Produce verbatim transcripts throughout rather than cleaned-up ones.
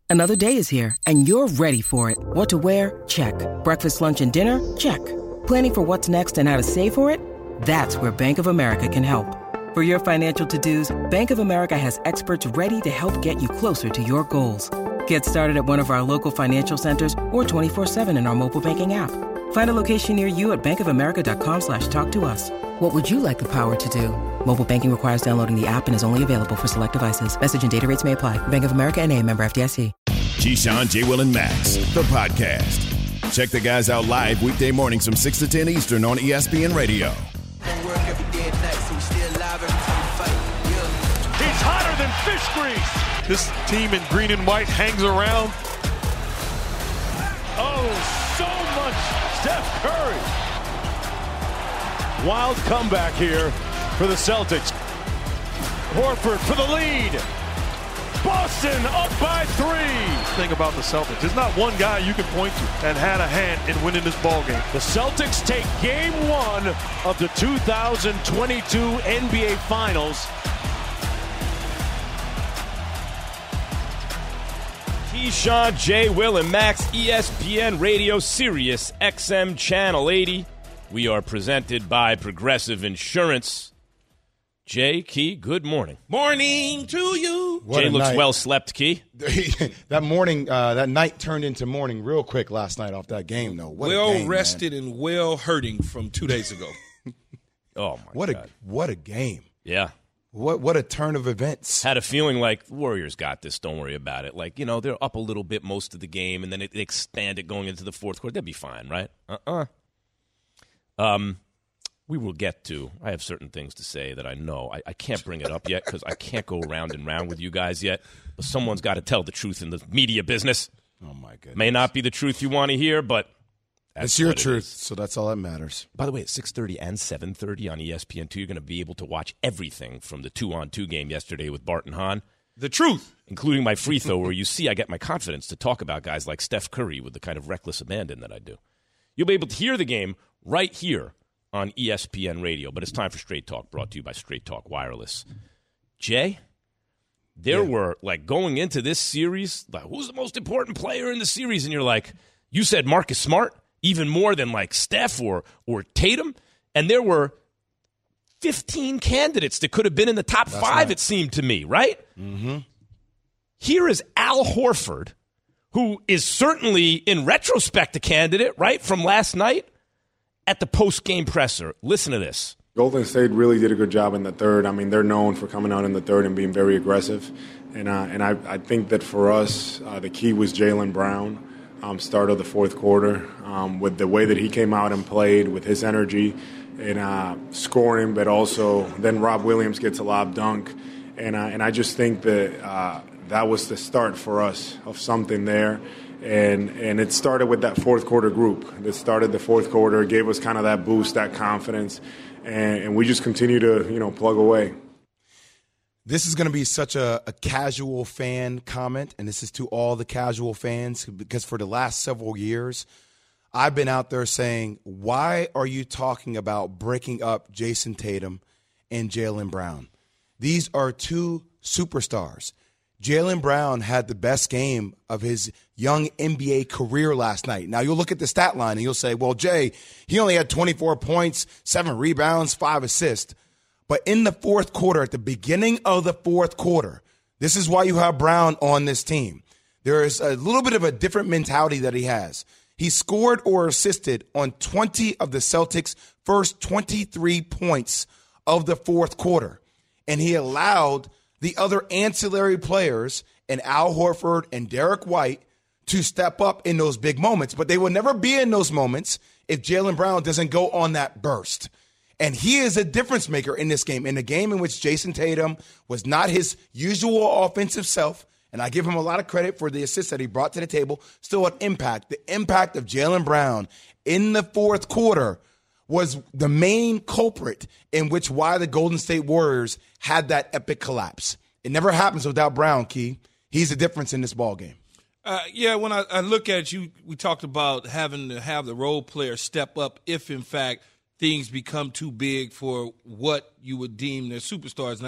Another day is here, and you're ready for it. What to wear? Check. Breakfast, lunch, and dinner? Check. Planning for what's next and how to save for it? That's where Bank of America can help. For your financial to-dos, Bank of America has experts ready to help get you closer to your goals. Get started at one of our local financial centers or twenty-four seven in our mobile banking app. Find a location near you at bankofamerica.com slash talk to us. What would you like the power to do? Mobile banking requires downloading the app and is only available for select devices. Message and data rates may apply. Bank of America N A, member F D I C. Keyshawn, J. Will, and Max, the podcast. Check the guys out live weekday mornings from six to ten Eastern on E S P N Radio. He's hotter than fish grease. This team in green and white hangs around. Oh, so much Steph Curry. Wild comeback here for the Celtics. Horford for the lead. Boston up by three. Thing about the Celtics, there's not one guy you can point to that had a hand in winning this ball game. The Celtics take game one of the two thousand twenty-two N B A Finals. Keyshawn, J. Will, and Max, E S P N Radio, Sirius X M Channel eighty. We are presented by Progressive Insurance. Jay, Key, good morning. Morning to you. What Jay looks night. Well slept, Key. That morning, uh, that night turned into morning real quick last night off that game, though. What well a game, rested man. and well hurting from two days ago. Oh, my what God. A, what a game. Yeah. What what a turn of events. Had a feeling like Warriors got this. Don't worry about it. Like, you know, they're up a little bit most of the game, and then it, they expand it going into the fourth quarter. They'll be fine, right? Uh-uh. Um, we will get to. I have certain things to say that I know. I, I can't bring it up yet because I can't go round and round with you guys yet. But someone's got to tell the truth in the media business. Oh, my goodness. May not be the truth you want to hear, but that's it's your what truth, it is. so that's all that matters. By the way, at six thirty and seven thirty on E S P N two, you're going to be able to watch everything from the two-on-two game yesterday with Bart and Hahn. The truth. Including my free throw, where you see I get my confidence to talk about guys like Steph Curry with the kind of reckless abandon that I do. You'll be able to hear the game right here on E S P N Radio. But it's time for Straight Talk, brought to you by Straight Talk Wireless. Jay, there yeah. were, like, going into this series, like, who's the most important player in the series? And you're like, you said Marcus Smart, even more than, like, Steph or, or Tatum. And there were fifteen candidates that could have been in the top That's five, right. it seemed to me, right? Mm-hmm. Here is Al Horford, who is certainly, in retrospect, a candidate, right, from last night at the post-game presser. Listen to this. Golden State really did a good job in the third. I mean, they're known for coming out in the third and being very aggressive. And uh, and I, I think that for us, uh, the key was Jaylen Brown, um, start of the fourth quarter, um, with the way that he came out and played, with his energy and uh, scoring, but also then Rob Williams gets a lob dunk. And, uh, and I just think that uh, that was the start for us of something there. And and it started with that fourth quarter group that started the fourth quarter, gave us kind of that boost, that confidence, and, and we just continue to, you know, plug away. This is going to be such a, a casual fan comment, and this is to all the casual fans, because for the last several years, I've been out there saying, why are you talking about breaking up Jason Tatum and Jaylen Brown? These are two superstars. Jaylen Brown had the best game of his young N B A career last night. Now, you'll look at the stat line and you'll say, well, Jay, he only had twenty-four points, seven rebounds, five assists. But in the fourth quarter, at the beginning of the fourth quarter, this is why you have Brown on this team. There is a little bit of a different mentality that he has. He scored or assisted on twenty of the Celtics' first twenty-three points of the fourth quarter. And he allowed the other ancillary players and Al Horford and Derek White to step up in those big moments. But they will never be in those moments if Jaylen Brown doesn't go on that burst. And he is a difference maker in this game, in a game in which Jason Tatum was not his usual offensive self. And I give him a lot of credit for the assists that he brought to the table. Still an impact. The impact of Jaylen Brown in the fourth quarter was the main culprit in which why the Golden State Warriors had that epic collapse. It never happens without Brown, Key. He's the difference in this ball game. Uh, yeah, when I, I look at you, we talked about having to have the role player step up if, in fact, things become too big for what you would deem their superstars. Now,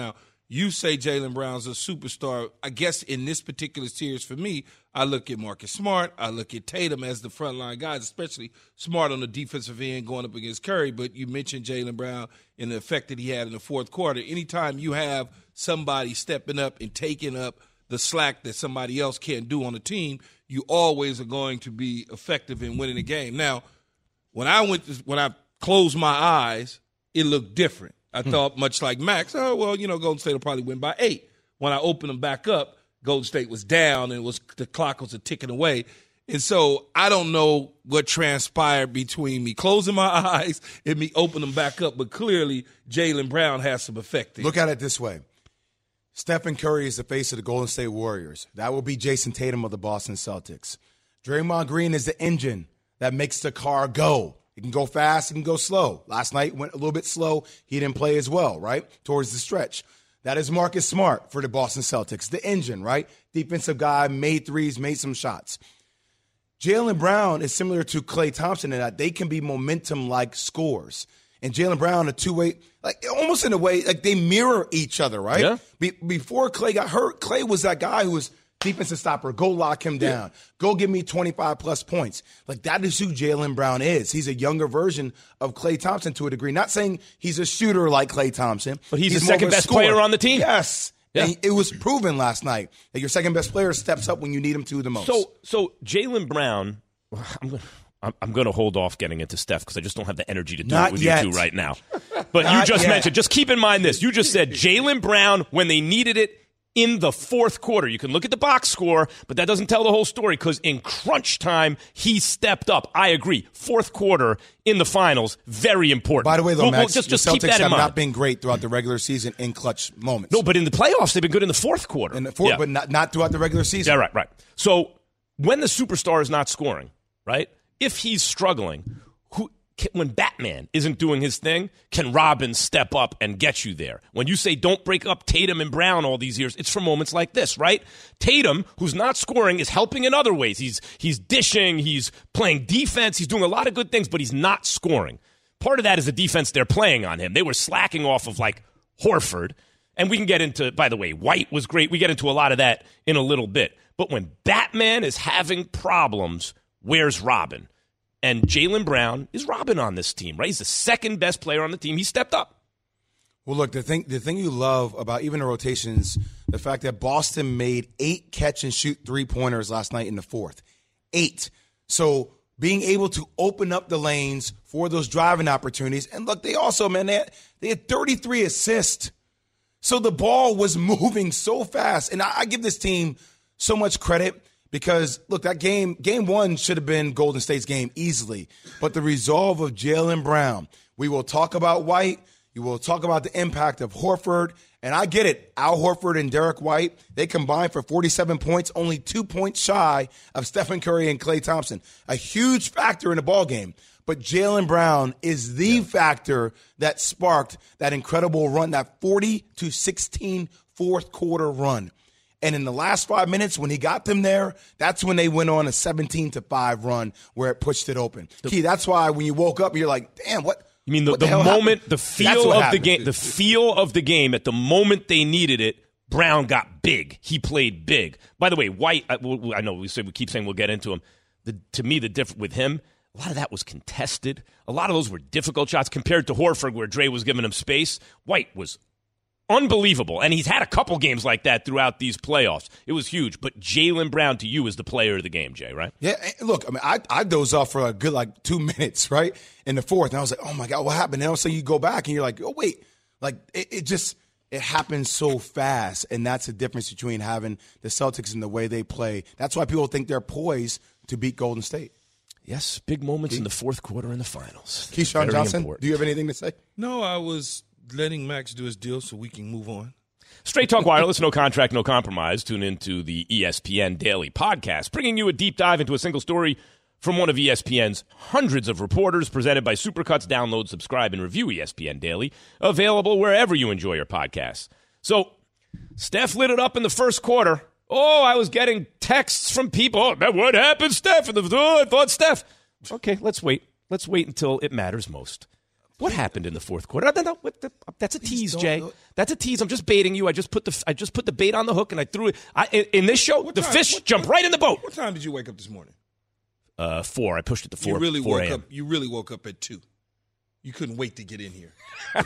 You say Jaylen Brown's a superstar. I guess in this particular series for me, I look at Marcus Smart. I look at Tatum as the frontline guys, especially Smart on the defensive end going up against Curry. But you mentioned Jaylen Brown and the effect that he had in the fourth quarter. Anytime you have somebody stepping up and taking up the slack that somebody else can't do on the team, you always are going to be effective in winning the game. Now, when I went to, when I closed my eyes, it looked different. I hmm. thought, much like Max, oh, well, you know, Golden State will probably win by eight. When I opened them back up, Golden State was down and it was the clock was a ticking away. And so I don't know what transpired between me closing my eyes and me opening them back up, but clearly Jaylen Brown has some effect there. Look at it this way. Stephen Curry is the face of the Golden State Warriors. That will be Jason Tatum of the Boston Celtics. Draymond Green is the engine that makes the car go. It can go fast, it can go slow. Last night went a little bit slow. He didn't play as well, right, towards the stretch. That is Marcus Smart for the Boston Celtics, the engine, right? Defensive guy, made threes, made some shots. Jaylen Brown is similar to Klay Thompson in that they can be momentum-like scorers. And Jaylen Brown, a two-way, like almost in a way, like they mirror each other, right? Yeah. Be- before Klay got hurt, Klay was that guy who was defensive stopper. Go lock him down. Yeah. Go give me twenty-five plus points. Like that is who Jaylen Brown is. He's a younger version of Klay Thompson to a degree. Not saying he's a shooter like Klay Thompson. But he's, he's the second best player on the team. Yes. Yeah. And it was proven last night that your second best player steps up when you need him to the most. So, so Jaylen Brown, I'm going to. I'm going to hold off getting into Steph because I just don't have the energy to do Not it with yet. you two right now. But you just yet. mentioned, just keep in mind this. You just said Jaylen Brown when they needed it in the fourth quarter. You can look at the box score, but that doesn't tell the whole story because in crunch time, he stepped up. I agree. Fourth quarter in the finals, very important. By the way, though, we'll, Max, we'll just, the just Celtics keep that in have mind. not been great throughout the regular season in clutch moments. No, but in the playoffs, they've been good in the fourth quarter. In the fourth, yeah. But not, not throughout the regular season. Yeah, right, right. So when the superstar is not scoring, right, if he's struggling, who can, when Batman isn't doing his thing, can Robin step up and get you there? When you say don't break up Tatum and Brown all these years, it's for moments like this, right? Tatum, who's not scoring, is helping in other ways. He's he's dishing, he's playing defense, he's doing a lot of good things, but he's not scoring. Part of that is the defense they're playing on him. They were slacking off of, like, Horford. And we can get into, by the way, White was great. We get into a lot of that in a little bit. But when Batman is having problems, where's Robin? And Jaylen Brown is Robin on this team, right? He's the second best player on the team. He stepped up. Well, look, the thing the thing you love about even the rotations, the fact that Boston made eight catch-and-shoot three-pointers last night in the fourth. Eight. So being able to open up the lanes for those driving opportunities. And, look, they also, man, they had, they had thirty-three assists. So the ball was moving so fast. And I, I give this team so much credit. Because, look, that game, game one should have been Golden State's game easily. But the resolve of Jaylen Brown, we will talk about White. You will talk about the impact of Horford. And I get it. Al Horford and Derek White, they combined for forty-seven points, only two points shy of Stephen Curry and Klay Thompson. A huge factor in the ballgame. But Jaylen Brown is the yeah. factor that sparked that incredible run, that forty to sixteen fourth quarter run. And in the last five minutes, when he got them there, that's when they went on a seventeen to five run where it pushed it open. The, Key, that's why when you woke up, you're like, damn, what? You mean the, the, the moment, happened? the feel of happened. the game, the feel of the game at the moment they needed it, Brown got big. He played big. By the way, White, I, I know we, say, we keep saying we'll get into him. The, to me, the difference with him, a lot of that was contested. A lot of those were difficult shots compared to Horford where Dre was giving him space. White was unbelievable. And he's had a couple games like that throughout these playoffs. It was huge. But Jaylen Brown to you is the player of the game, Jay, right? Yeah, look, I mean, I, I dozed off for a good, like, two minutes, right, in the fourth. And I was like, oh, my God, what happened? And all of a sudden you go back and you're like, oh, wait. Like, it, it just – it happens so fast. And that's the difference between having the Celtics and the way they play. That's why people think they're poised to beat Golden State. Yes, big moments Keith. in the fourth quarter in the finals. Keyshawn Johnson, important. Do you have anything to say? No, I was – letting Max do his deal so we can move on. Straight Talk Wireless, no contract, no compromise. Tune into the E S P N Daily Podcast, bringing you a deep dive into a single story from one of E S P N's hundreds of reporters, presented by Supercuts. Download, subscribe, and review E S P N Daily, available wherever you enjoy your podcasts. So, Steph lit it up in the first quarter. Oh, I was getting texts from people. Oh, what happened, Steph? And the, oh, I thought Steph. Okay, let's wait. Let's wait until it matters most. What happened in the fourth quarter? No, no, what the, that's a tease, Jay. That's a tease. I'm just baiting you. I just put the I just put the bait on the hook and I threw it. I, in, in this show, What the time- fish what- jumped right in the boat. What time did you wake up this morning? Uh, four. I pushed it to four. You really four woke a m. up. You really woke up at two. You couldn't wait to get in here.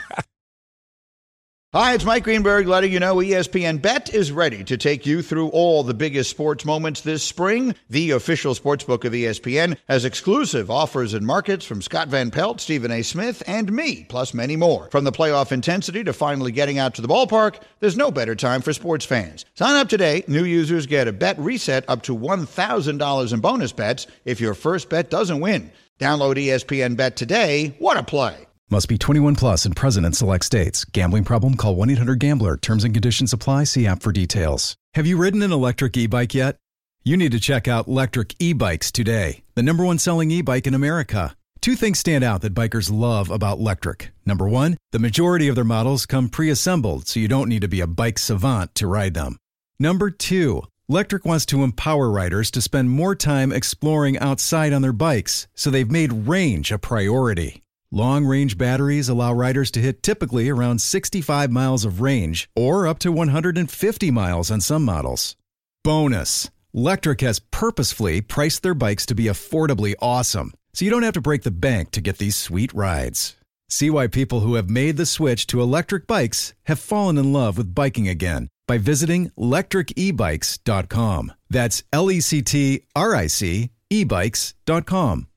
Hi, it's Mike Greenberg letting you know E S P N Bet is ready to take you through all the biggest sports moments this spring. The official sportsbook of E S P N has exclusive offers and markets from Scott Van Pelt, Stephen A. Smith, and me, plus many more. From the playoff intensity to finally getting out to the ballpark, there's no better time for sports fans. Sign up today. New users get a bet reset up to one thousand dollars in bonus bets if your first bet doesn't win. Download E S P N Bet today. What a play. Must be twenty-one plus and present in select states. Gambling problem? Call one eight hundred gambler. Terms and conditions apply. See app for details. Have you ridden an electric e-bike yet? You need to check out Electric E-Bikes today, the number one selling e-bike in America. Two things stand out that bikers love about Electric. Number one, the majority of their models come pre-assembled, so you don't need to be a bike savant to ride them. Number two, Electric wants to empower riders to spend more time exploring outside on their bikes, so they've made range a priority. Long-range batteries allow riders to hit typically around sixty-five miles of range or up to one hundred fifty miles on some models. Bonus, Electric has purposefully priced their bikes to be affordably awesome, so you don't have to break the bank to get these sweet rides. See why people who have made the switch to electric bikes have fallen in love with biking again by visiting electric e bikes dot com. That's L E C T R I C e bikes dot com.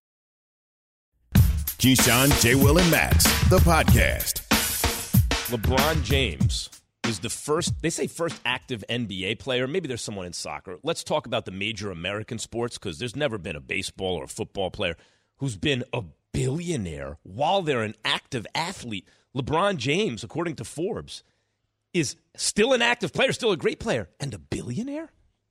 Keyshawn, J. Will, and Max, the podcast. LeBron James is the first, they say first active N B A player. Maybe there's someone in soccer. Let's talk about the major American sports because there's never been a baseball or a football player who's been a billionaire while they're an active athlete. LeBron James, according to Forbes, is still an active player, still a great player, and a billionaire?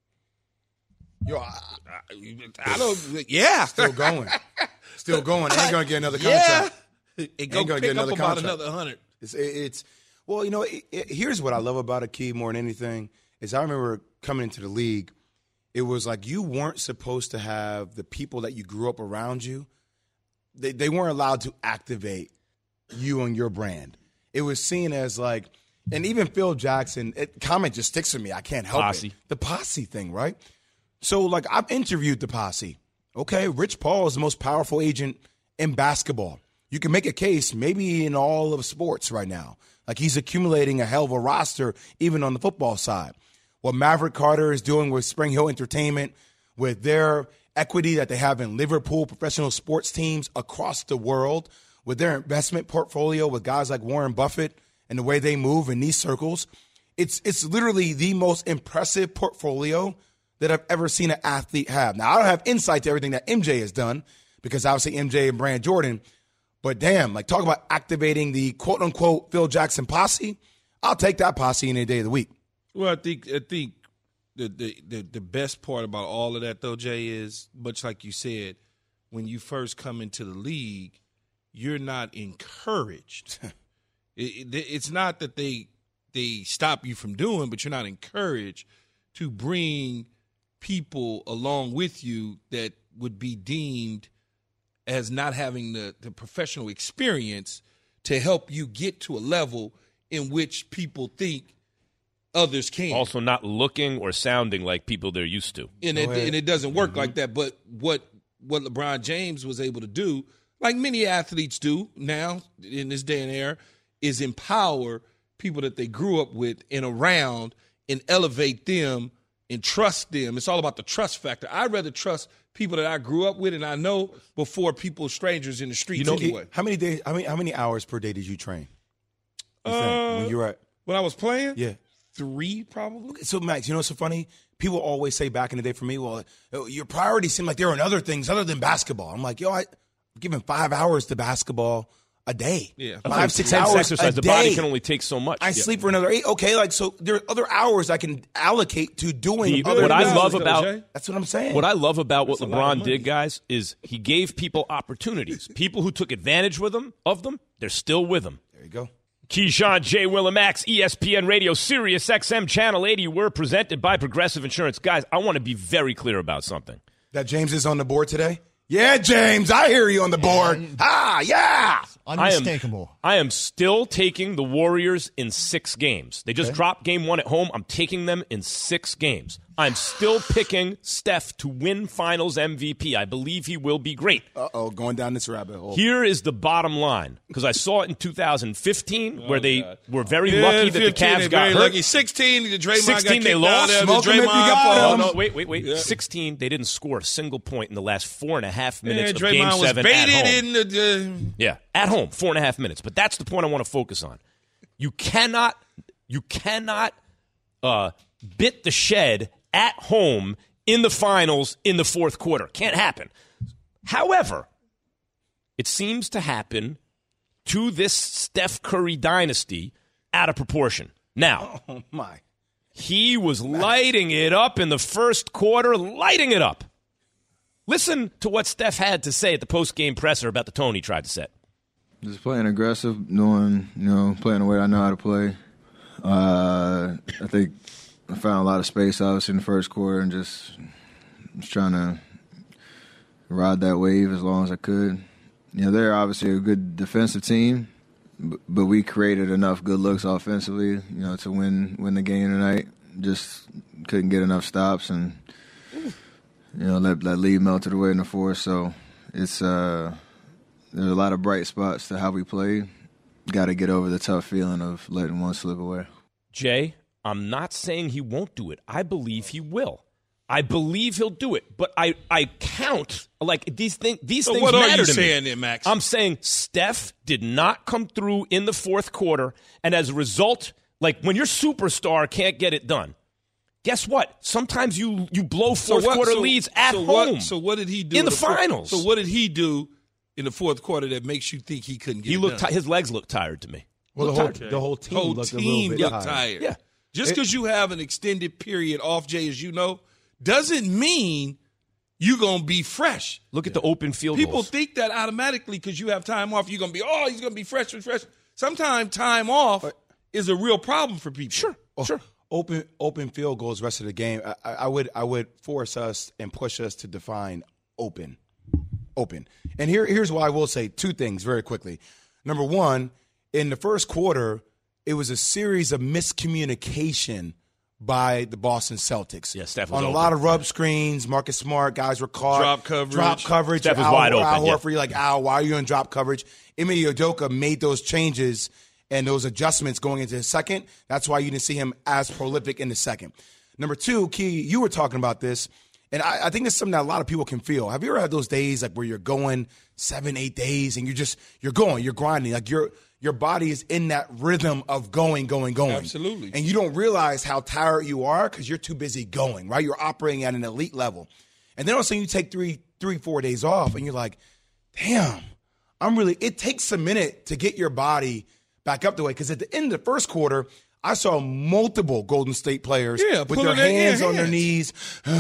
Yo, I, I, I don't. Yeah, Still going. Still going. Ain't going to get another yeah. contract. It go Ain't gonna pick get another up about contract. another hundred. It's, it's well, you know, it, it, here's what I love about a key more than anything is I remember coming into the league, it was like you weren't supposed to have the people that you grew up around you. They they weren't allowed to activate you and your brand. It was seen as like, and even Phil Jackson, it, comment just sticks with me. I can't help Posse. it. The posse thing, right? So like I've interviewed the posse. Okay, Rich Paul is the most powerful agent in basketball. You can make a case maybe in all of sports right now. Like he's accumulating a hell of a roster even on the football side. What Maverick Carter is doing with Spring Hill Entertainment, with their equity that they have in Liverpool professional sports teams across the world, with their investment portfolio with guys like Warren Buffett and the way they move in these circles, it's it's literally the most impressive portfolio that I've ever seen an athlete have. Now, I don't have insight to everything that M J has done because obviously M J and Brand Jordan, but damn, like talk about activating the quote-unquote Phil Jackson posse. I'll take that posse any day of the week. Well, I think I think the, the the the best part about all of that though, Jay, is much like you said, when you first come into the league, you're not encouraged. it, it, it's not that they they stop you from doing, but you're not encouraged to bring people along with you that would be deemed as not having the, the professional experience to help you get to a level in which people think others can. Also not looking or sounding like people they're used to. And it, and it doesn't work like that. But what what LeBron James was able to do, like many athletes do now in this day and era, is empower people that they grew up with and around and elevate them and trust them. It's all about the trust factor. I'd rather trust people that I grew up with and I know before people, strangers in the streets You know, anyway. how many days? How many how many hours per day did you train? You think, Uh, when you were at When I was playing? yeah. Three, probably. So Max, you know what's so funny? People always say back in the day for me, well, your priorities seem like there are other things other than basketball. I'm like, yo, I, I'm giving five hours to basketball a day. Yeah. five six Intense hours exercise. a The day. body can only take so much. I Yeah. sleep for another eight. Okay, like so, there are other hours I can allocate to doing The- other. what I things. love though, about Jay. That's what I'm saying. What I love about what That's a lot of LeBron money. did, guys, is he gave people opportunities. People who took advantage with them of them, they're still with him. there you go. Keyshawn, J. Will, and Max, E S P N Radio, Sirius X M Channel eighty. We're presented by Progressive Insurance. Guys, I want to be very clear about something. That James is on the board today. Yeah, James, I hear you on the board. Yeah. Ah, yeah. Unmistakable. I am, I am still taking the Warriors in six games. They just Okay. dropped game one at home. I'm taking them in six games. I'm still picking Steph to win Finals M V P. I believe he will be great. Uh-oh, going down this rabbit hole. Here is the bottom line, because I saw it in two thousand fifteen where they God. were very Yeah, lucky that the fifteen, Cavs they got very hurt. lucky. sixteen, the Draymond sixteen, got they kicked lost. out there. Smoke The 'em if you Draymond got fault. 'em. No, no, wait, wait, wait. Yeah. sixteen, they didn't score a single point in the last four and a half Yeah, minutes of Game Draymond was seven at baited home. in the, the Yeah, at home, four and a half minutes. But that's the point I want to focus on. You cannot, you cannot uh, bit the shed at home in the finals in the fourth quarter. Can't happen. However, it seems to happen to this Steph Curry dynasty out of proportion. Now, Oh, my. he was lighting it up in the first quarter, lighting it up. Listen to what Steph had to say at the post-game presser about the tone he tried to set. Just playing aggressive, doing, you know, playing the way I know how to play. Uh, I think I found a lot of space, obviously, in the first quarter, and just, just trying to ride that wave as long as I could. You know, they're obviously a good defensive team, but, but we created enough good looks offensively, you know, to win win the game tonight. Just couldn't get enough stops, and you know, let that lead melted away in the fourth. So it's uh, there's a lot of bright spots to how we play. Got to get over the tough feeling of letting one slip away. Jay, I'm not saying he won't do it. I believe he will. I believe he'll do it. But I, I count, like, these, thing, these So things what are matter you to saying me. then, Max? I'm saying Steph did not come through in the fourth quarter, and as a result, like, when your superstar can't get it done, guess what? Sometimes you you blow fourth what- quarter so- leads at so home. What, so what did he do in the fourth- finals? So what did he do in the fourth quarter that makes you think he couldn't get he it looked done? ti- his legs looked tired to me. Well, the Looked whole, tired. the whole team whole looked a team little bit looked tired. tired. Yeah. Just because you have an extended period off, Jay, as you know, doesn't mean you're going to be fresh. Look at the open field People goals. think that automatically because you have time off, you're going to be, oh, he's going to be fresh and fresh. Sometimes time off is a real problem for people. Sure, sure. Open open field goals rest of the game. I, I would I would force us and push us to define open, open. And here here's why I will say two things very quickly. Number one, in the first quarter, it was a series of miscommunication by the Boston Celtics. Yeah, Steph was on a open. lot of rub screens. Marcus Smart guys were caught. Drop coverage. Drop coverage. Steph was Al, wide open, Al yeah. Horford, you're like, Al, why are you in drop coverage? Ime Udoka made those changes and those adjustments going into the second. That's why you didn't see him as prolific in the second. Number two, Key, you were talking about this, and I, I think it's something that a lot of people can feel. Have you ever had those days like where you're going seven, eight days and you're just you're going, you're grinding, like your your body is in that rhythm of going, going, going. Absolutely. And you don't realize how tired you are because you're too busy going, right? You're operating at an elite level. And then all of a sudden you take three, three, four days off and you're like, damn, I'm really, it takes a minute to get your body back up the way. Because at the end of the first quarter, I saw multiple Golden State players Yeah, with pulling their their hands on hands. their knees.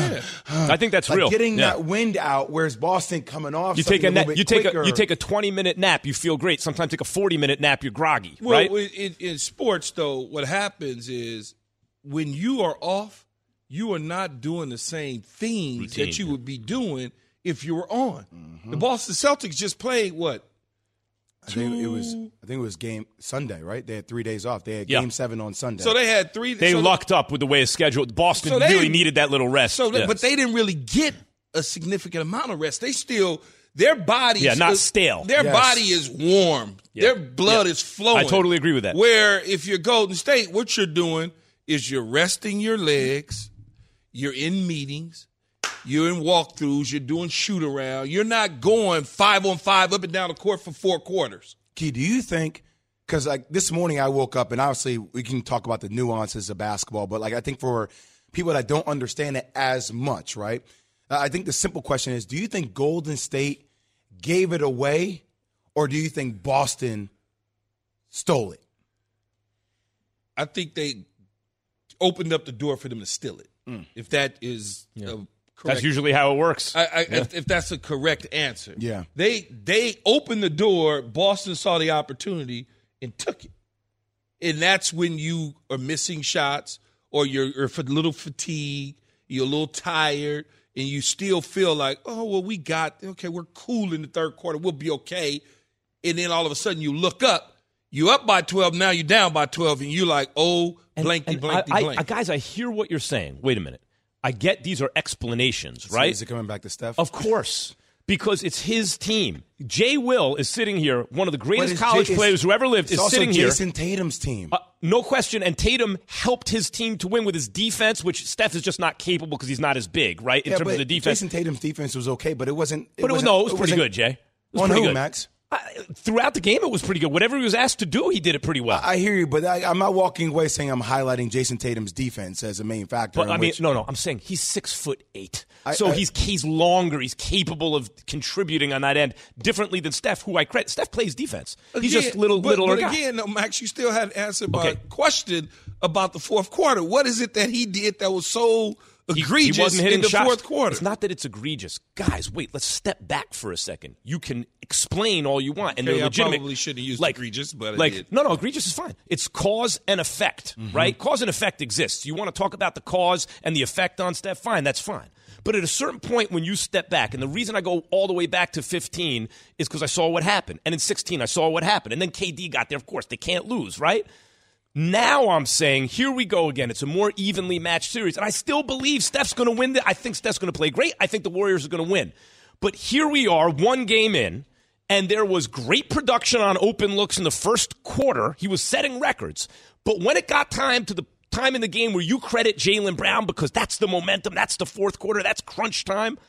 I think that's like real. getting Yeah. that wind out, whereas Boston coming off. You take a, something na- little bit you take quicker. a you take a twenty minute nap, you feel great. Sometimes take a forty minute nap, you're groggy, Well, right? in, in sports, though, what happens is when you are off, you are not doing the same things Routine, that you yeah. would be doing if you were on. The Boston Celtics just played what? I think it was. I think it was game Sunday, right? They had three days off. They had Yeah. game seven on Sunday. So they had three. They so lucked up with the way it's scheduled. Boston So they really didn't- needed that little rest. So, they- Yes. but they didn't really get a significant amount of rest. They still, their bodies, Yeah, not is- stale. Their Yes. body is warm. Yeah. Their blood Yeah. is flowing. I totally agree with that. Where if you're Golden State, what you're doing is you're resting your legs. You're in meetings. You're in walkthroughs. You're doing shoot around. You're not going five on five up and down the court for four quarters. Key, do you think, because like this morning I woke up and obviously we can talk about the nuances of basketball, but like I think for people that don't understand it as much, right? Uh, I think the simple question is, do you think Golden State gave it away or do you think Boston stole it? I think they opened up the door for them to steal it. Mm. If that is a correct. That's usually how it works. I, I, if, if that's a correct answer. Yeah. They they opened the door, Boston saw the opportunity and took it. And that's when you are missing shots or you're, you're a little fatigued, you're a little tired, and you still feel like, oh, well, we got, okay, we're cool in the third quarter. We'll be okay. And then all of a sudden you look up, you up by twelve, now you're down by twelve, and you're like, oh, blanky, and blanky, I, blank. I, guys, I hear what you're saying. Wait a minute. I get these are explanations, So right? is it coming back to Steph? Of course. Because it's his team. Jay Will is sitting here, one of the But greatest it's college J- players who ever lived, it's is also sitting here. Jason Tatum's team. Uh, no question. And Tatum helped his team to win with his defense, which Steph is just not capable because he's not as big, right? In yeah, terms but of the defense. Jason Tatum's defense was okay, but it wasn't. It but it was, wasn't, no, it was pretty wasn't- good, Jay. It was On pretty who, good. Max? I, throughout the game, it was pretty good. Whatever he was asked to do, he did it pretty well. I hear you, but I, I'm not walking away saying I'm highlighting Jason Tatum's defense as a main factor. But in I mean, which, no, no. I'm saying he's six foot eight, I- so I- he's he's longer. He's capable of contributing on that end differently than Steph, who I credit. Steph plays defense. He's Again, just little but, little But guy. again, no, Max, you still hadn't answered my Okay. question about the fourth quarter. What is it that he did that was so He- egregious he wasn't hitting in the shots. fourth quarter? It's not that it's egregious. Guys, wait, let's step back for a second. You can explain all you want, and Okay, they're I legitimate. probably shouldn't use like, egregious, but I like, did. no, no, egregious is fine. It's cause and effect, right? Cause and effect exists. You want to talk about the cause and the effect on Steph? Fine, that's fine. But at a certain point, when you step back, and the reason I go all the way back to fifteen is because I saw what happened, and in sixteen I saw what happened, and then K D got there. Of course, they can't lose, right? Now I'm saying, here we go again. It's a more evenly matched series. And I still believe Steph's going to win. The, I think Steph's going to play great. I think the Warriors are going to win. But here we are, one game in, and there was great production on open looks in the first quarter. He was setting records. But when it got time to the time in the game where you credit Jaylen Brown because that's the momentum, that's the fourth quarter, that's crunch time,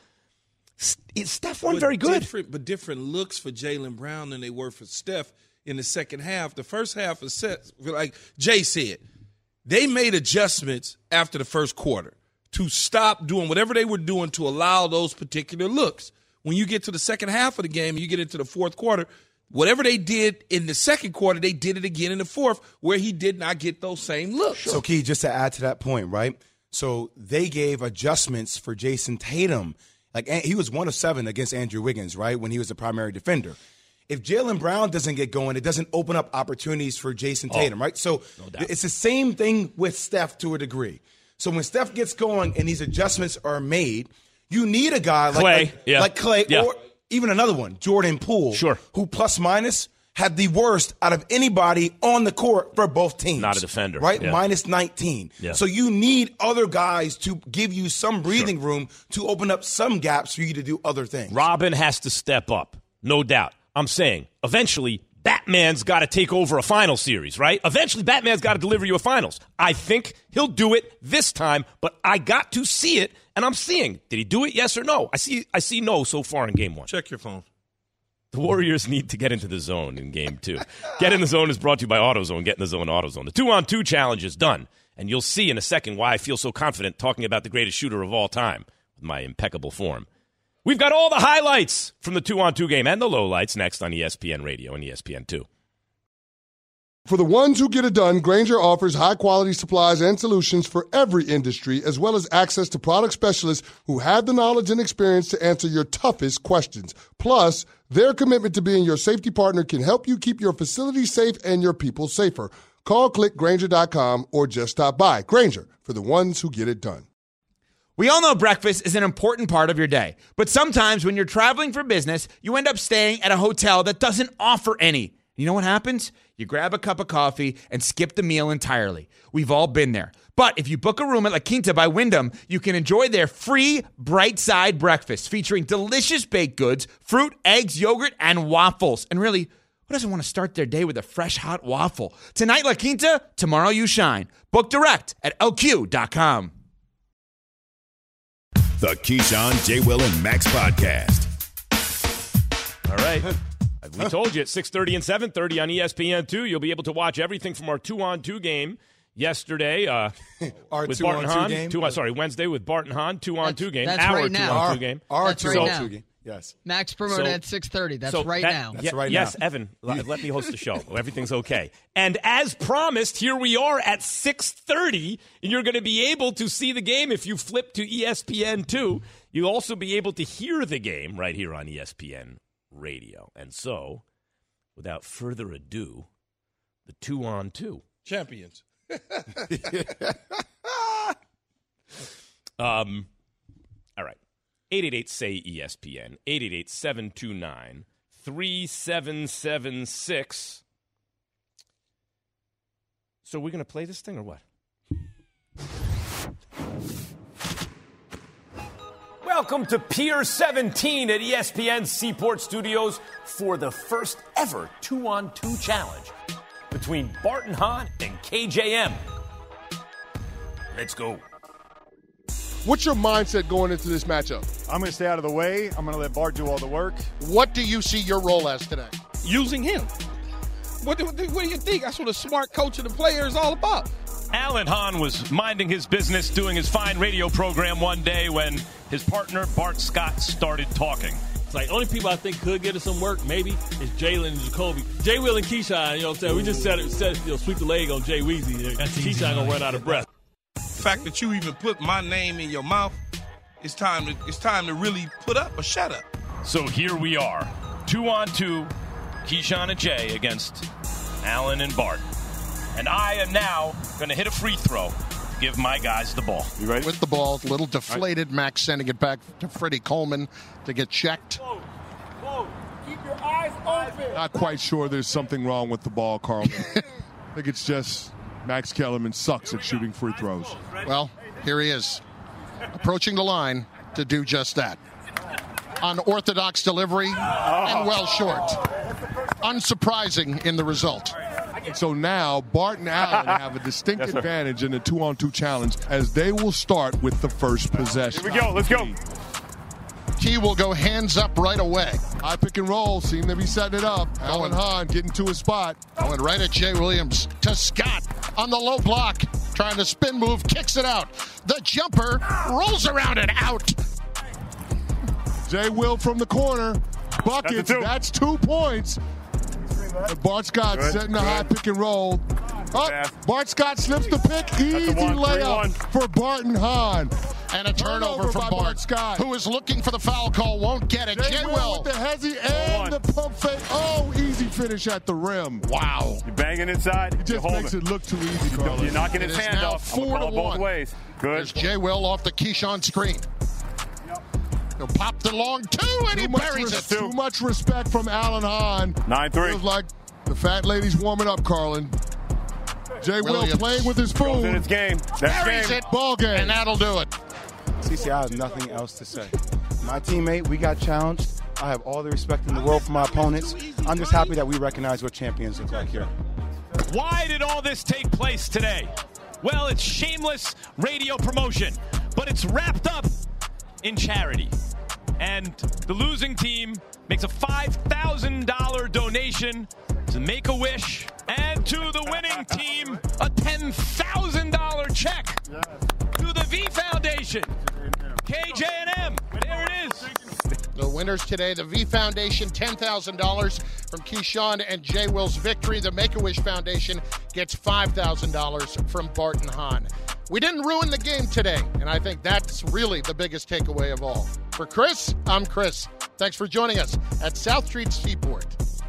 Steph won But very good. Different, but different looks for Jaylen Brown than they were for Steph in the second half. The first half was set, like Jay said, they made adjustments after the first quarter to stop doing whatever they were doing to allow those particular looks. When you get to the second half of the game and you get into the fourth quarter, whatever they did in the second quarter, they did it again in the fourth, where he did not get those same looks. So, Key, just to add to that point, right? So they gave adjustments for Jason Tatum. Like, he was one of seven against Andrew Wiggins, right, when he was the primary defender. If Jaylen Brown doesn't get going, it doesn't open up opportunities for Jason Tatum, oh, right? So no it's the same thing with Steph to a degree. So when Steph gets going and these adjustments are made, you need a guy like Clay, like, yeah. like Clay Yeah. or even another one, Jordan Poole, Sure. who plus minus had the worst out of anybody on the court for both teams. Not a defender, right? yeah. Minus nineteen. Yeah. So you need other guys to give you some breathing room to open up some gaps for you to do other things. Robin has to step up, no doubt. I'm saying eventually Batman's got to take over a final series, right? Eventually Batman's got to deliver you a finals. I think he'll do it this time, but I got to see it, and I'm seeing. Did he do it, yes or no? I see I see no so far in game one. Check your phone. The Warriors need to get into the zone in game two. Get in the zone is brought to you by AutoZone. Get in the zone, AutoZone. The two-on-two challenge is done, and you'll see in a second why I feel so confident talking about the greatest shooter of all time with my impeccable form. We've got all the highlights from the two-on-two game and the lowlights next on E S P N Radio and E S P N two. For the ones who get it done, Grainger offers high-quality supplies and solutions for every industry, as well as access to product specialists who have the knowledge and experience to answer your toughest questions. Plus, their commitment to being your safety partner can help you keep your facility safe and your people safer. Call click Grainger dot com or just stop by. Grainger, for the ones who get it done. We all know breakfast is an important part of your day, but sometimes when you're traveling for business, you end up staying at a hotel that doesn't offer any. You know what happens? You grab a cup of coffee and skip the meal entirely. We've all been there. But if you book a room at La Quinta by Wyndham, you can enjoy their free Bright Side breakfast featuring delicious baked goods, fruit, eggs, yogurt, and waffles. And really, who doesn't want to start their day with a fresh, hot waffle? Tonight, La Quinta, tomorrow you shine. Book direct at L Q dot com. The Keyshawn, J. Will, and Max podcast. All right. We told you at six thirty and seven thirty on E S P N two, you'll be able to watch everything from our two-on-two game yesterday uh, Our with two Barton on two Hahn. game? Two, uh, sorry, Wednesday with Barton Hahn, two-on-two game. that's our right now. two-on-two Our, game. our That's two right on now. two game. Yes. Max promoted So- at six thirty. That's So right that- now. That's Ye- right yes, now. Evan, let let me host the show. Everything's okay. And as promised, here we are at six thirty, and you're going to be able to see the game if you flip to E S P N two. You'll also be able to hear the game right here on E S P N Radio. And so, without further ado, the two-on-two. Champions. Um, all right. eight eight eight, S A Y, E S P N, eight eight eight, seven two nine, three seven seven six. So we're going to play this thing or what? Welcome to Pier seventeen at E S P N Seaport Studios for the first ever two-on-two challenge between Barton Hahn and K J M. Let's go. What's your mindset going into this matchup? I'm going to stay out of the way. I'm going to let Bart do all the work. What do you see your role as today? Using him. What do, what do you think? That's what a smart coach of the player is all about. Alan Hahn was minding his business, doing his fine radio program one day when his partner, Bart Scott, started talking. It's like, only people I think could get us some work, maybe, is Jalen and Jacoby. Jay Will and Keyshawn, you know what I'm saying? We just set it, set, you know, sweep the leg on Jay Weezy. Keyshawn going to run out of breath. The fact that you even put my name in your mouth, it's time to, it's time to really put up or shut up. So here we are, two on two, Keyshawn and Jay against Alan and Bart. And I am now going to hit a free throw to give my guys the ball. You ready? With the ball, a little deflated. Right. Max sending it back to Freddie Coleman to get checked. Whoa, whoa, keep your eyes open. Not quite sure there's something wrong with the ball, Carl. I think it's just Max Kellerman sucks at shooting free throws. Well, here he is, approaching the line to do just that. Unorthodox delivery and well short. Unsurprising in the result. So now Bart and Allen have a distinct yes, advantage in the two-on-two challenge as they will start with the first possession. Here we go. Let's go. Key will go hands up right away. High pick and roll. Seem to be setting it up. Alan Hahn getting to his spot. Going right at Jay Williams to Scott on the low block. Trying to spin move. Kicks it out. The jumper rolls around and out. Jay Will from the corner. Buckets. That's, That's two points. Bart Scott Good. setting the Good. high pick and roll. Oh, Bart Scott slips the pick. Easy layup for Barton Hahn. And a turnover, turnover from Bart, Bart Scott, who is looking for the foul call, won't get it. Jay, Jay Will Will with the hezzy and the pump fake. Oh, easy finish at the rim. Wow. You're banging inside. It just makes it look too easy, Carlos. You're knocking his hand off. Four to both one. ways. Good. There's Jay Will off the Keyshawn screen. He'll pop the long two, and too he buries res- it. Too much respect from Alan Hahn. nine three. Feels like the fat lady's warming up, Carlin. Jay Williams. Will playing with his food. It's game. That's buries game. it. Ball game. And that'll do it. C C, I have nothing else to say. My teammate, we got challenged. I have all the respect in the world for my opponents. I'm just happy that we recognize what champions look like here. Why did all this take place today? Well, it's shameless radio promotion, but it's wrapped up in charity. And the losing team makes a five thousand dollars donation to Make-A-Wish, and to the winning team, a ten thousand dollars check to the V Foundation. K J and M, there it is. The winners today, the V Foundation, ten thousand dollars from Keyshawn and Jay Will's victory. The Make-A-Wish Foundation gets five thousand dollars from Barton Hahn. We didn't ruin the game today, and I think that's really the biggest takeaway of all. For Chris, I'm Chris. Thanks for joining us at South Street Seaport.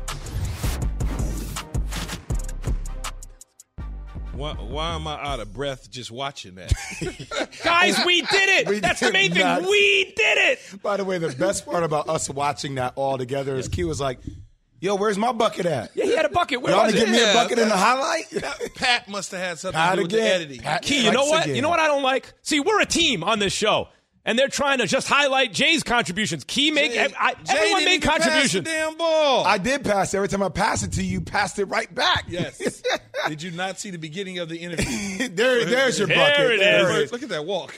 Why, why am I out of breath just watching that? Guys, we did it. We That's did the main thing. not. We did it. By the way, the best part about us watching that all together is Q was like, yo, where's my bucket at? Yeah, he had a bucket. Where Y'all was to it? give me a Yeah, bucket in the that- highlight? Pat must have had something Pat to do with again. the editing. Pat Key, you know strikes what? again. You know what I don't like? See, we're a team on this show, and they're trying to just highlight Jay's contributions. Key make Jay- I, Jay everyone didn't made even pass the contributions. damn ball. I did pass. Every time I passed it to you, you passed it right back. Yes. Did you not see the beginning of the interview? there, there's your There bucket. it There is. Look at that walk.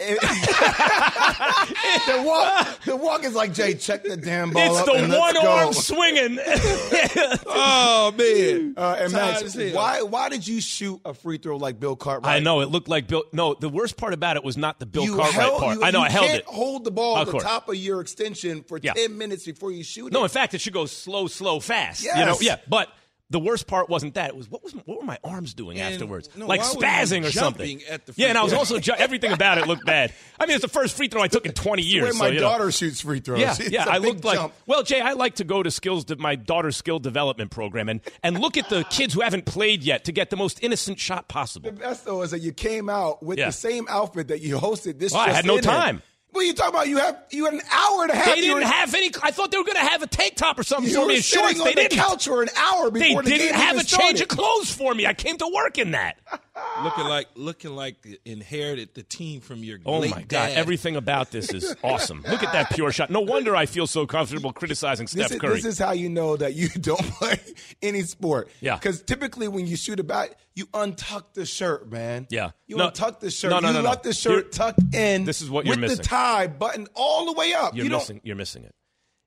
the walk, the walk is like, Jay, check the damn ball It's up the and let's one go. arm swinging. Oh, man. Uh, and Tired Max, as hell. why why did you shoot a free throw like Bill Cartwright? I know it looked like Bill. No, the worst part about it was not the Bill you Cartwright held, part. You, I know you I held can't it. hold the ball Of at the course. top of your extension for Yeah. ten minutes before you shoot it. No, in fact, it should go slow, slow, fast. Yes. You know, yeah. But the worst part wasn't that. It was what was what were my arms doing And, afterwards? no, like why were you spazzing or jumping something. at the free yeah, and I was throw? also ju- everything about it looked bad. I mean, it's the first free throw I took in twenty the years. way my so, you know. daughter shoots free throws. Yeah, It's yeah. a I big looked like jump. well, Jay. I like to go to skills de- my daughter's skill development program and and look at the kids who haven't played yet to get the most innocent shot possible. The best though is that you came out with Yeah. the same outfit that you hosted this. Well, I just had no in it. time. What are you talking about? You have you had an hour and a half. They didn't have any. I thought they were going to have a tank top or something you for me were in shorts. sitting on They the didn't. couch for an hour before they the didn't game have even a change started. of clothes for me. I came to work in that. looking like looking like inherited the team from your Oh late my God! dad. Everything about this is awesome. Look at that pure shot. No wonder I feel so comfortable criticizing Steph This is, Curry. this is how you know that you don't play any sport. Yeah. Because typically when you shoot a bat, you untuck the shirt, man. Yeah. You No, untuck the shirt. no, no, you no, no. left the shirt Here- tucked in. This is what you're with missing. the tie buttoned all the way up. You're you missing. Don't, You're missing it.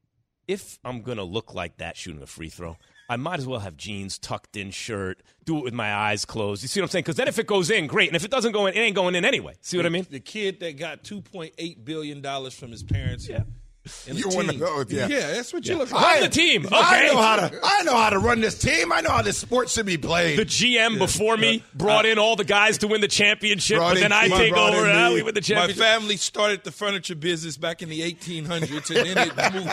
If I'm gonna look like that shooting a free throw, I might as well have jeans, tucked in shirt, do it with my eyes closed. You see what I'm saying? Because then if it goes in, great. And if it doesn't go in, it ain't going in anyway. See what I mean? The kid that got two point eight billion dollars from his parents. Yeah. And You're the one of team. those, yeah. Yeah, that's what Yeah. you look I'm like. the team. Okay. I know how to. I know how to run this team. I know how this sport should be played. The G M before me brought in all the guys to win the championship, Brought but then in I Keith, take brought over in and I me. we win the My championship. family started the furniture business back in the eighteen hundreds, and then it moved.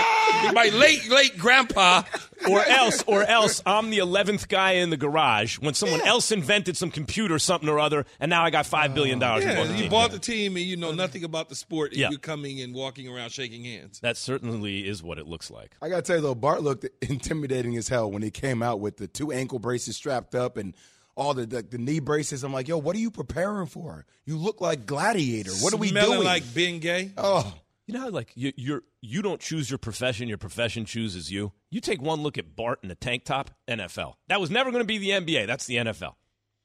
My late, late grandpa. Or else, or else, I'm the eleventh guy in the garage when someone else invented some computer, something or other, and now I got five billion dollars. Yeah, in the you team. bought the team, and you know nothing about the sport, and Yeah. you're coming and walking around shaking hands. That certainly is what it looks like. I got to tell you, though, Bart looked intimidating as hell when he came out with the two ankle braces strapped up and all the, the, the knee braces. I'm like, yo, what are you preparing for? You look like Gladiator. What are we Smelling doing? like Ben Gay. Oh. You know how, like, you, you're, you don't choose your profession, your profession chooses you? You take one look at Bart in a tank top, N F L. That was never going to be the N B A. That's the N F L.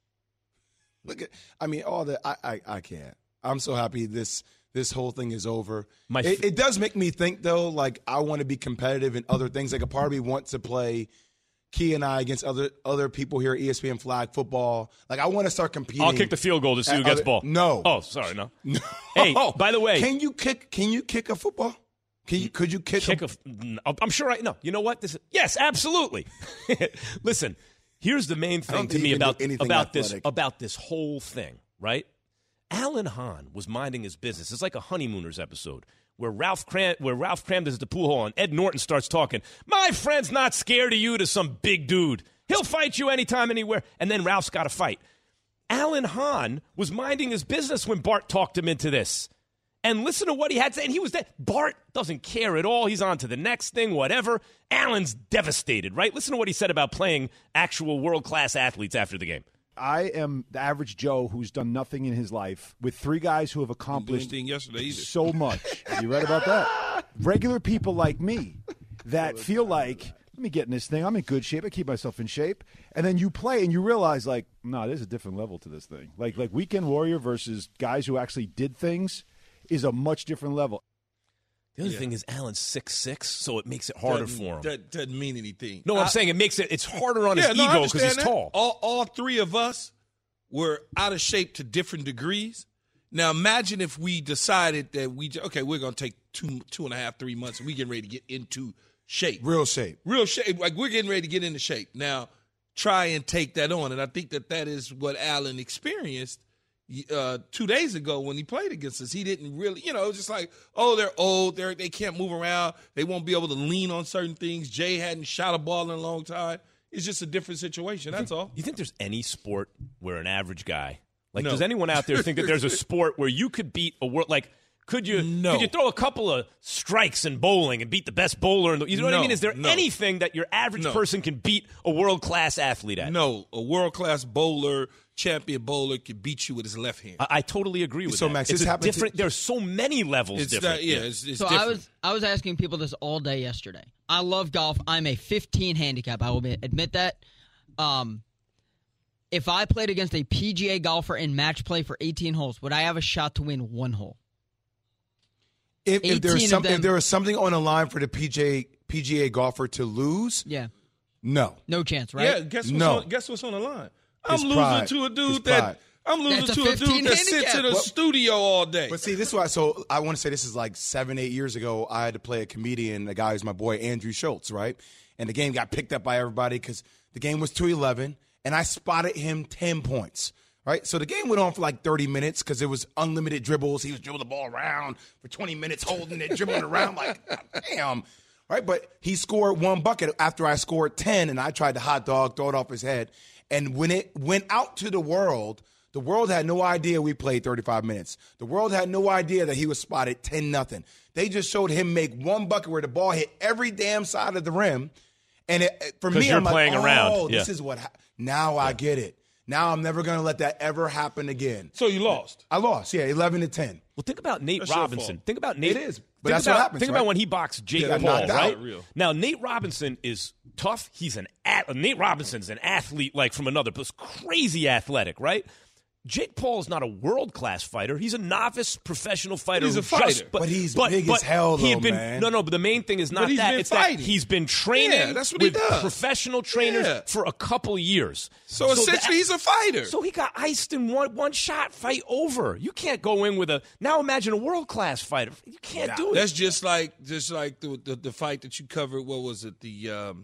Look at, I mean, all the, I, I, I can't. I'm so happy this this whole thing is over. My it, it does make me think, though, like, I want to be competitive in other things. Like, a part of me wants to play Key and I against other other people here at E S P N Flag Football. Like, I want to start competing. I'll kick the field goal to see who at gets other- ball. No. Oh, sorry, no. No. Hey, by the way. Can you kick, can you kick a football? Can you, could you kick, Kick a, a, I'm sure I know. You know what? This is, yes, absolutely. Listen, here's the main I thing don't to think me you can do about anything about this athletic. about this whole thing, right? Alan Hahn was minding his business. It's like a Honeymooners episode where Ralph Cram where Ralph crammed is at the pool hall and Ed Norton starts talking. My friend's not scared of you to some big dude. He'll fight you anytime, anywhere. And then Ralph's got to fight. Alan Hahn was minding his business when Bart talked him into this. And listen to what he had to say. And he was dead. Bart doesn't care at all. He's on to the next thing, whatever. Alan's devastated, right? Listen to what he said about playing actual world-class athletes after the game. I am the average Joe who's done nothing in his life with three guys who have accomplished Didn't do anything yesterday either. so much. You read about that? Regular people like me that feel like, let me get in this thing. I'm in good shape. I keep myself in shape. And then you play and you realize, like, no, there's a different level to this thing. Like, like Weekend Warrior versus guys who actually did things is a much different level. The other Yeah. thing is Alan's six six, so it makes it harder Doesn't- for him. That doesn't mean anything. No, I- I'm saying it makes it it's harder on Yeah, his no, I ego because understand he's that. tall. All, all three of us were out of shape to different degrees. Now imagine if we decided that we j- okay, we're gonna take two two and a half, three months, and we getting ready to get into shape, real shape, real shape. Like we're getting ready to get into shape. Now try and take that on, and I think that that is what Allen experienced uh, two days ago when he played against us. He didn't really, you know, it was just like, oh, they're old, they they can't move around, they won't be able to lean on certain things. Jay hadn't shot a ball in a long time. It's just a different situation. That's all. You think there's any sport where an average guy, like, No. does anyone out there think that there's a sport where you could beat a world, like, could you No. could you throw a couple of strikes in bowling and beat the best bowler in the, you know what I No, mean? Is there no. anything that your average No. person can beat a world-class athlete at? No, a world-class bowler, champion bowler can beat you with his left hand. I, I totally agree with So, that. Max, it's this a happened to- different. There's so many levels It's different. not- yeah, it's, it's so different. I was I was asking people this all day yesterday. I love golf. I'm a fifteen handicap. I will be, admit that. Um, if I played against a P G A golfer in match play for eighteen holes, would I have a shot to win one hole? If, if there eighteen is of some, if them- there is something on the line for the P G A P G A golfer to lose, Yeah, no, no chance, right? Yeah, guess what's, No. on, guess what's on the line? His I'm losing pride. to a His dude pride. that I'm losing That's a to a dude fifteen that sits handicap. in a Well- studio all day. But see, this is why. So I want to say this is like seven, eight years ago. I had to play a comedian, a guy who's my boy Andrew Schultz, right? And the game got picked up by everybody because the game was two eleven, and I spotted him ten points. Right, so the game went on for like thirty minutes because it was unlimited dribbles. He was dribbling the ball around for twenty minutes, holding it, dribbling around like, damn. Right, but he scored one bucket after I scored ten, and I tried to hot dog, throw it off his head. And when it went out to the world, The world had no idea we played thirty-five minutes. The world had no idea that he was spotted ten nothing. They just showed him make one bucket where the ball hit every damn side of the rim. And it, for me, you're I'm like, playing oh, around. this yeah. is what ha- – now yeah. I get it. Now I'm never going to let that ever happen again. So you lost. I lost, yeah, eleven to ten. Well, think about Nate That's Robinson. Think about Nate. It is, but think that's about, what happens, Think right? about when he boxed Jake Yeah, Paul, knocked out. right? Real. Now, Nate Robinson is tough. He's an at- Nate Robinson's an athlete like from another place. Crazy athletic, right? Jake Paul is not a world-class fighter. He's a novice professional fighter. He's a who just- fighter. But he's big as hell, he had though, been, man. No, no, but the main thing is not But he's that. been It's fighting. that he's been training Yeah, that's what he with does. professional trainers Yeah. for a couple years. So, essentially, that- he's a fighter. So he got iced in one one shot, fight over. You can't go in with a – now imagine a world-class fighter. You can't do it. That's just like just like the, the the fight that you covered. What was it? The um,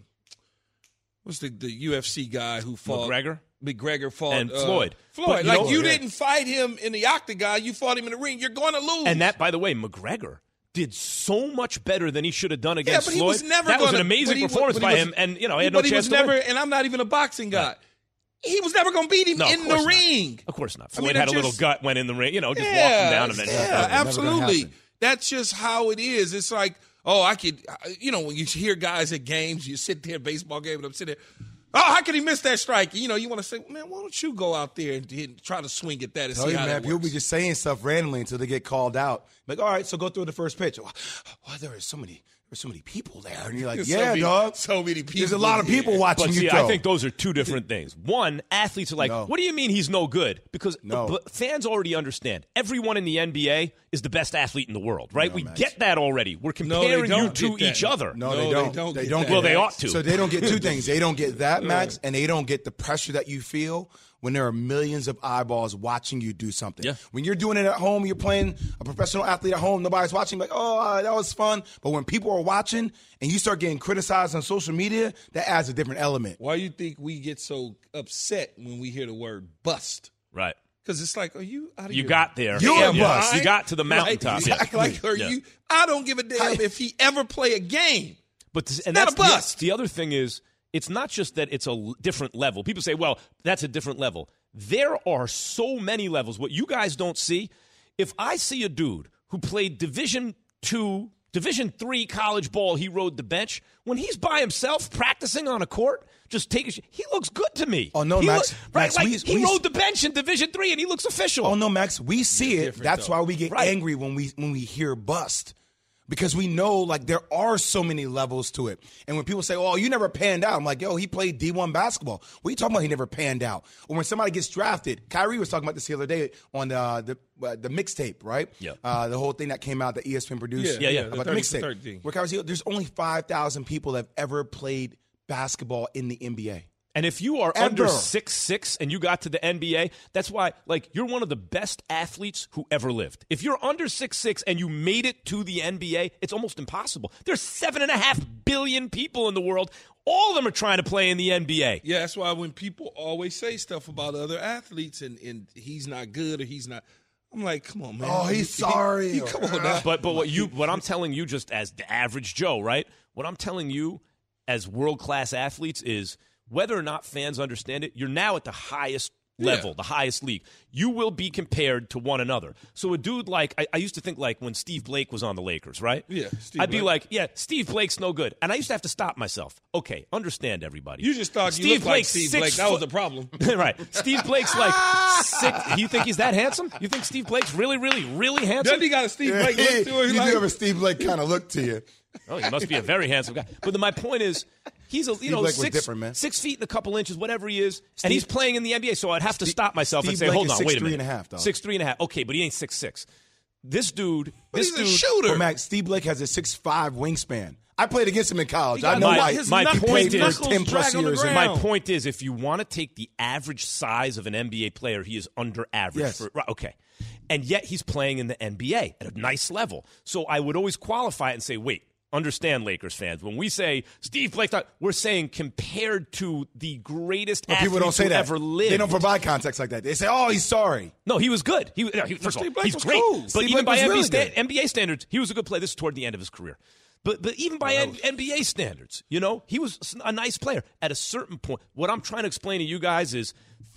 what's the the U F C guy who fought McGregor? McGregor fought And uh, Floyd. Floyd. But you like know- you Yeah. didn't fight him in the octagon. You fought him in the ring. You're going to lose. And that, by the way, McGregor did so much better than he should have done yeah, against but he Floyd. was never that was gonna, an amazing but he- performance but he by was- him, and you know, he had no but he chance was to never. win. And I'm not even a boxing guy. He was never going to beat him No, of in the course not. ring. Of course not. I mean, Floyd had it a little just- gut, went in the ring, you know, just yeah, walked him down and then. yeah, absolutely. happen. That's just how it is. It's like, oh, I could, you know, when you hear guys at games, you sit there, baseball game, and I'm sitting there. Oh, how can he miss that strike? You know, you want to say, man, why don't you go out there and, and try to swing at that and Tell see you, how man, that people works? be just saying stuff randomly until they get called out. Like, all right, so go through the first pitch. Why, why there are so many, there's so many people there, and you're like, So yeah, many- dog. so many people There's a lot of there. people watching But you see, throw. I think those are two different things. One, athletes are like, No. what do you mean he's no good? Because No. but fans already understand. Everyone in the N B A is the best athlete in the world, right? No, we Max. get that already. We're No, they comparing you don't to get that. each other. No, No, they they don't. don't They get don't that. get Well, they that. ought to. So they don't get two things. They don't get that, Max, and they don't get the pressure that you feel when there are millions of eyeballs watching you do something. Yeah. When you're doing it at home, you're playing a professional athlete at home, nobody's watching, like, oh, uh, that was fun. But when people are watching and you start getting criticized on social media, that adds a different element. Why do you think we get so upset when we hear the word bust? Right. Because it's like, are you out of You your got there. You're damn a bust. mind? You got to the mountaintop. Right? Yeah. Exactly. Like, are Yeah. you? I don't give a damn if he ever play a game. But this, and not that's a bust. The, the other thing is, it's not just that it's a l- different level. People say, well, that's a different level. There are so many levels. What you guys don't see, if I see a dude who played Division two, Division three college ball, he rode the bench. When he's by himself practicing on a court, just taking shit, he looks good to me. Oh, no, He Max. look- right, Max, like we- he we- rode the bench in Division three, and he looks official. Oh no, Max, we see it. different, That's though. why we get Right. angry when we when we hear bust. Because we know, like, there are so many levels to it. And when people say, oh, you never panned out, I'm like, yo, he played D one basketball. What are you talking about he never panned out? Or when somebody gets drafted, Kyrie was talking about this the other day on uh, the uh, the mixtape, right? Yeah. Uh, the whole thing that came out that E S P N produced. Yeah, yeah, About the the, thirty for mixtape. thirty. Where Kyrie said, there's only five thousand people that have ever played basketball in the N B A. And if you are Ever. under six six and you got to the N B A, that's why, like, you're one of the best athletes who ever lived. If you're under six six and you made it to the N B A, it's almost impossible. There's seven and a half billion people in the world. All of them are trying to play in the N B A. Yeah, that's why when people always say stuff about other athletes and, and he's not good or he's not, I'm like, come on, man. Oh, he's He- sorry. he- come on now. But but what you what I'm telling you just as the average Joe, right? What I'm telling you as world class athletes is whether or not fans understand it, you're now at the highest level, Yeah. the highest league. You will be compared to one another. So a dude like I, I used to think like when Steve Blake was on the Lakers, right? Yeah, Steve I'd be Blake. like, yeah, Steve Blake's no good, and I used to have to stop myself. Okay, understand everybody. You just thought you Steve looked like Blake's Steve six Blake. That was foot- the problem. right. Steve Blake's like six. You think he's that handsome? You think Steve Blake's really, really, really handsome? Doesn't he got a Steve Blake look to him? you He like- do have a Steve Blake kind of look to you. Oh, he must be a very handsome guy. But the, my point is, he's a you Steve know Blake was six, different, man. six feet and a couple inches, whatever he is, Steve- and he's playing in the N B A. So I'd have to Steve- stop myself and Steve say, Blake hold is on, six wait a three minute, and a half, dog. six three and a half. Okay, but he ain't six six. This dude, But this he's dude, a shooter. But Max, Steve Blake has a six five wingspan. I played against him in college. He I got know my- why. his my knuckles- point played is- for ten plus drag on the years. ground. My point is, if you want to take the average size of an N B A player, he is under average. Yes. For, right, okay. And yet he's playing in the N B A at a nice level. So I would always qualify it and say, wait, understand, Lakers fans. When we say Steve Blake, we're saying compared to the greatest But athlete people don't say who that. ever lived. They don't provide context like that. They say, "Oh, he's sorry." No, he was good. He, no, he first of Steve all, Blake he's was great. cool. But Steve even Blake by was N B A, really sta- good. N B A standards, he was a good player. This is toward the end of his career. But but even by N- NBA standards, you know, he was a nice player. At a certain point, what I'm trying to explain to you guys is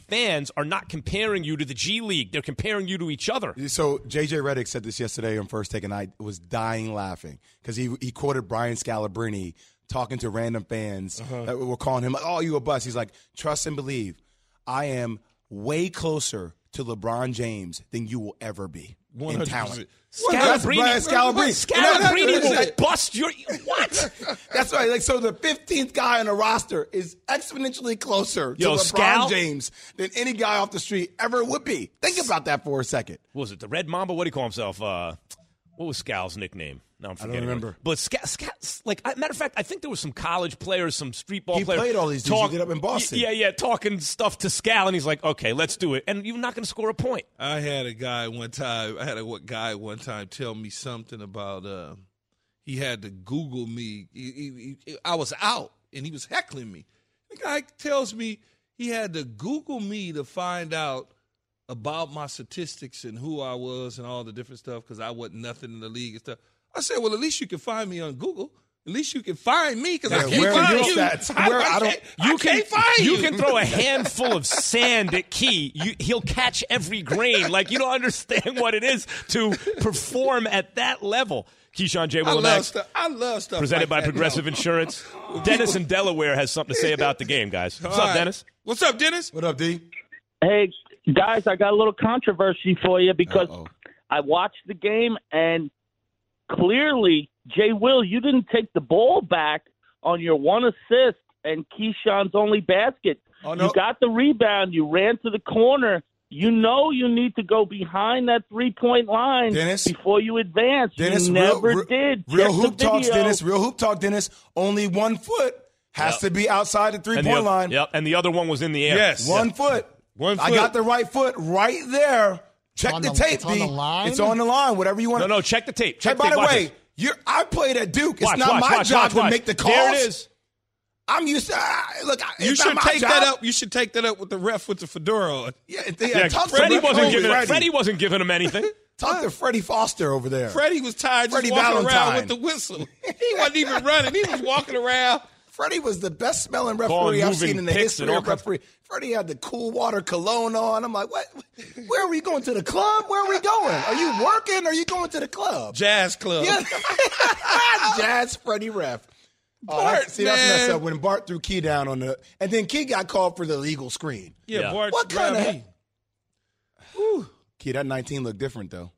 fans are not comparing you to the G League. They're comparing you to each other. So J J Redick said this yesterday on First Take, and I was dying laughing because he he quoted Brian Scalabrine talking to random fans uh-huh. that were calling him, like, oh, you a bust. He's like, trust and believe, I am way closer to LeBron James than you will ever be in talent. Scalabrine, Scalabrine, Scalabrine will bust your what? That's right. Like, so the fifteenth guy on the roster is exponentially closer to Yo, LeBron Scal? James than any guy off the street ever would be. Think about that for a second. What was it, the Red Mamba? What do you call himself? Uh, what was Scal's nickname? Now I'm forgetting. I don't remember. But Scal, Scal, like, matter of fact, I think there was some college players, some street ball He players. played all these dudes. talk, He did up in Boston. Yeah, yeah, talking stuff to Scal, and he's like, okay, let's do it. And you're not going to score a point. I had a guy one time. I had a what guy one time tell me something about. Uh, he had to Google me. He, he, he, I was out and he was heckling me. The guy tells me he had to Google me to find out about my statistics and who I was and all the different stuff because I wasn't nothing in the league and stuff. I said, well, at least you can find me on Google. At least you can find me because Yeah, I can't where are find your you. stats? I, Where- I I don't- can't, You I can can't find you. you can throw a handful of sand at Key. You, he'll catch every grain. Like, you don't understand what it is to perform at that level. Keyshawn J. I Will and love Max, stuff. I love stuff. presented like by that. Progressive No. Insurance. Dennis in Delaware has something to say about the game, guys. What's All up, right. Dennis? What's up, Dennis? What up, D? Hey, guys, I got a little controversy for you because Uh-oh. I watched the game and clearly, Jay Will, you didn't take the ball back on your one assist and Keyshawn's only basket. Oh, no. You got the rebound. You ran to the corner. You know you need to go behind that three-point line Dennis? before you advance. Dennis, you real- never real, did. Real Check hoop the talks, video. Dennis. Real hoop talk, Dennis. Only one foot has Yep. to be outside the And three-point the other, line. Yep, and the other one was in the air. Yes. One foot. One I foot. got the right foot right there. Check on the, the- tape, it's on D. the line? It's on the line. Whatever you want. No, no, check the tape. Check Hey, by tape. the Watch way, this. you're, I played at Duke. It's Watch, not watch, my watch, job watch, to watch. make the calls. There it is. I'm used to. Uh, look, You it's should not my take job. that up. You should take that up with the ref with the fedora on. Yeah, yeah, Yeah, talk to Freddie Fred- wasn't Freddie. giving Freddie. Freddie wasn't giving him anything. Talk to Freddie Foster over there. Freddie was tired just Freddie walking around Valentine. with the whistle. He wasn't even running. He was walking around. Freddie was the best smelling Calling referee I've moving seen in the picks history and all of kinds- referee. Freddie had the cool water cologne on. I'm like, what? Where are we going to the club? Where are we going? Are you working? Or are you going to the club? Jazz club. Yeah. Jazz Freddie ref. Oh, Bart, that's, see, that's messed man. up when Bart threw Key down on the, and then Key got called for the illegal screen. Yeah, Yeah. Bart, What kind grab of? me. Whew. Key, that nineteen looked different though.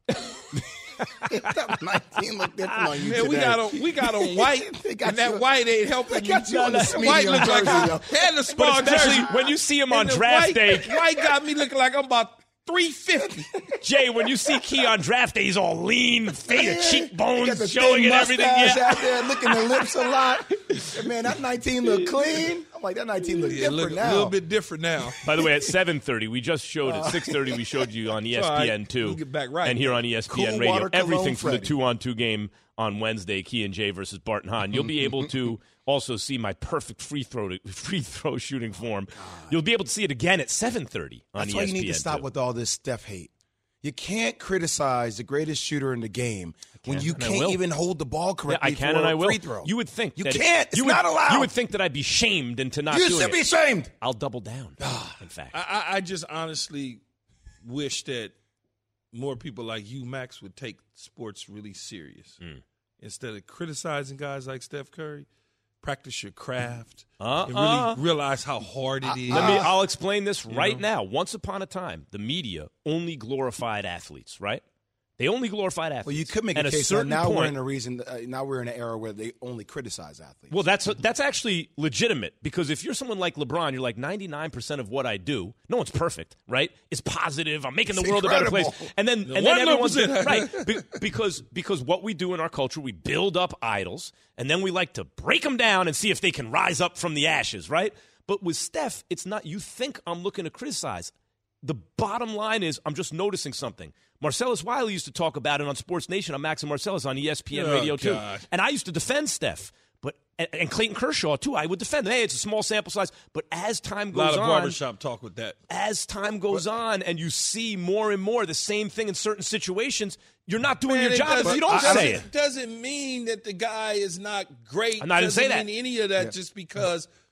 That nineteen looked different on you Man, we today. got on we got on white, They got and that you- white ain't helping. They got you on the That Smeedy white on looked like Jersey, I though. had a But small especially jersey. when you see him on And the draft white, day. white got me looking like I'm about three fifty. Jay, when you see Key on draft day, he's all lean, faded He got cheekbones the showing thin and everything. mustache Yeah. out there, licking the lips a lot. Man, that nineteen look clean. I'm like, that nineteen look Yeah, different look a now. little bit different now. By the way, at seven thirty, we just showed at six thirty, we showed you on E S P N It's all two. right. We'll get back right. And here on E S P N Cool Radio, water everything cologne from the Freddie. two-on-two game on Wednesday, Key and Jay versus Bart and Hahn. You'll be able to also see my perfect free throw free throw shooting form. You'll be able to see it again at seven thirty on That's E S P N why you need to stop two. with all this Steph hate. You can't criticize the greatest shooter in the game when you and I can't will. even hold the ball Yeah, correctly I can for and I a will. free throw. You would think you that it- can't. It's you would, not allowed. You would think that I'd be shamed into not You doing should it. be shamed. I'll double down. in fact, I, I, I just honestly wish that more people like you, Max, would take sports really serious. Mm. Instead of criticizing guys like Steph Curry, practice your craft Uh-uh. and really realize how hard it is. Let me. I'll explain this right know? now. Once upon a time, the media only glorified athletes. Right? They only glorified athletes. Well, you could make At a a case that certain now we're point- in a reason. Uh, now we're in an era where they only criticize athletes. Well, that's that's actually legitimate because if you're someone like LeBron, you're like ninety-nine percent of what I do. No one's perfect, right? It's positive. I'm making the It's world a better place. incredible. And then The and one then little everyone's percent. right be, because because what we do in our culture, we build up idols and then we like to break them down and see if they can rise up from the ashes, right? But with Steph, it's not. You think I'm looking to criticize. The bottom line is I'm just noticing something. Marcellus Wiley used to talk about it on Sports Nation on Max and Marcellus on E S P N Oh, Radio too. God. And I used to defend Steph. But and, and Clayton Kershaw too. I would defend them. Hey, it's a small sample size. But as time A goes lot of on, barbershop talk with that. as time goes on, and you see more and more the same thing in certain situations, you're not doing Man, your it job if doesn't- you don't say doesn't- it. Doesn't mean that the guy is not great. I'm not- I didn't doesn't say that. mean any of that Yeah. just because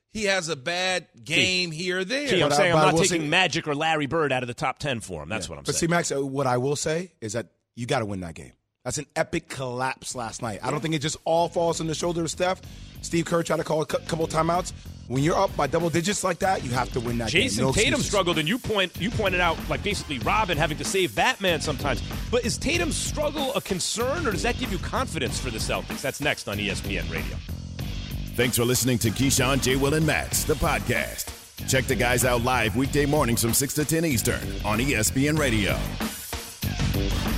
he has a bad game see, here or there. See, I'm but saying I, I'm not will taking say, Magic or Larry Bird out of the top ten for him. That's yeah. what I'm but saying. But see, Max, what I will say is that you got to win that game. That's an epic collapse last night. I don't think it just all falls on the shoulder of Steph. Steve Kerr tried to call a couple timeouts. When you're up by double digits like that, you have to win that Jason game. No Tatum excuses. struggled, and you point you pointed out like basically Robin having to save Batman sometimes. But is Tatum's struggle a concern, or does that give you confidence for the Celtics? That's next on E S P N Radio. Thanks for listening to Keyshawn, J. Will, and Max, the podcast. Check the guys out live weekday mornings from six to ten Eastern on E S P N Radio.